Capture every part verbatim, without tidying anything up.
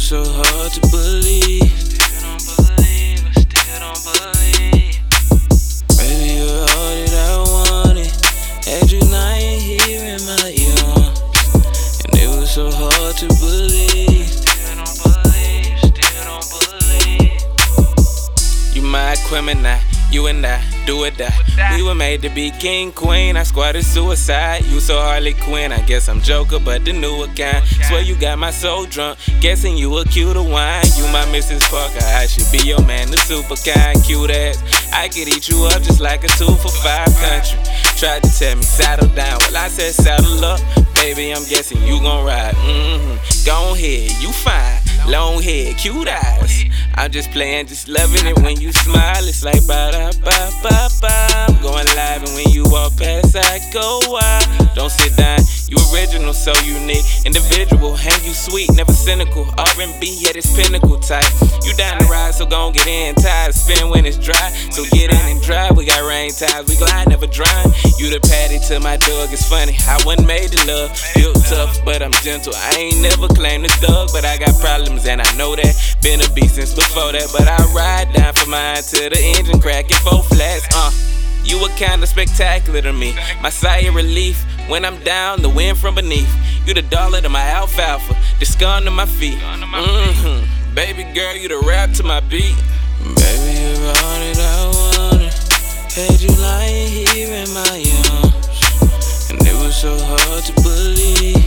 so hard to believe. Still don't believe, I still don't believe. Baby, you're all that I wanted. Had you lying here in my arms, and it was so hard to believe. Still don't believe, still don't believe. You my criminal, you and I, do or die. We were made to be king, queen. I squatted suicide. You so Harley Quinn. I guess I'm Joker, but the newer kind. Swear you got my soul drunk. Guessing you a cuter wine. You my Missus Parker. I should be your man, the super kind, cute ass. I could eat you up just like a two for five country. Tried to tell me saddle down. Well, I said saddle up. Baby, I'm guessing you gon' ride. Mm-hmm. Go ahead, you fine. Long hair, cute eyes. I'm just playing, just loving it when you smile. It's like ba da ba ba ba. I'm going live, and when you walk past, I go wild. Don't sit down, you original, so unique, individual, and you sweet, never cynical. R and B at its pinnacle type. You down to ride, so gon' get in. Tired of spin when it's dry, so get in and drive. We got rain times, we glide, never drown. You the patty to my dog. It's funny, I wasn't made to love. Built tough, but I'm gentle. I ain't never claimed a thug, but I got problems, and I know that. Been a beast since before that, but I ride down for mine till the engine cracking four flats. Uh, you were kinda spectacular to me. My sigh of relief when I'm down, the wind from beneath. You the dollar to my alfalfa, the scum to my feet. Mm-hmm. Baby girl, you the rap to my beat. Baby, you're all that I wanted. Had you lying here in my arms, and it was so hard to believe.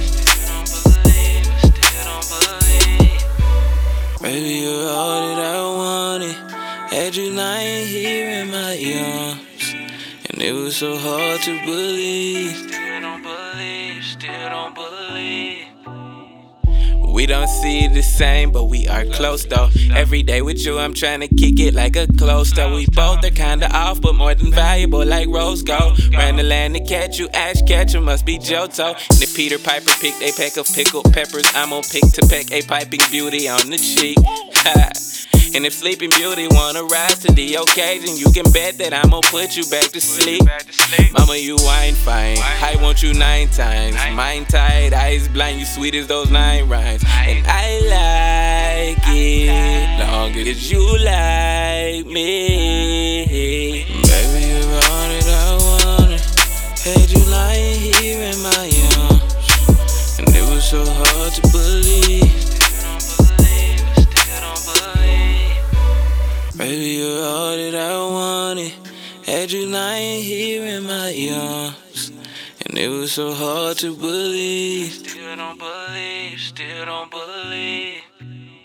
Baby, you're all that I wanted. Had you lying here in my arms, and it was so hard to believe. Still don't believe, still don't believe. We don't see it the same, but we are close though. Every day with you, I'm trying to kick it like a close though. We both are kinda off, but more than valuable like rose gold. Ran the land to catch you, Ash Ketchum must be Johto. And if Peter Piper picked a peck of pickled peppers, I'm on pick to peck a piping beauty on the cheek. And if Sleeping Beauty wanna rise to the occasion, you can bet that I'ma put you back to sleep. Mama, you wine fine, I want you nine times. Mind tight, eyes blind, you sweet as those nine rhymes. And I like it, long as you like me. Baby, you're all that I wanted. Had you lying here in my arms, and it was so hard to believe. Baby, you're all that I wanted. Had you lying here in my arms, and it was so hard to believe. Still don't believe, still don't believe.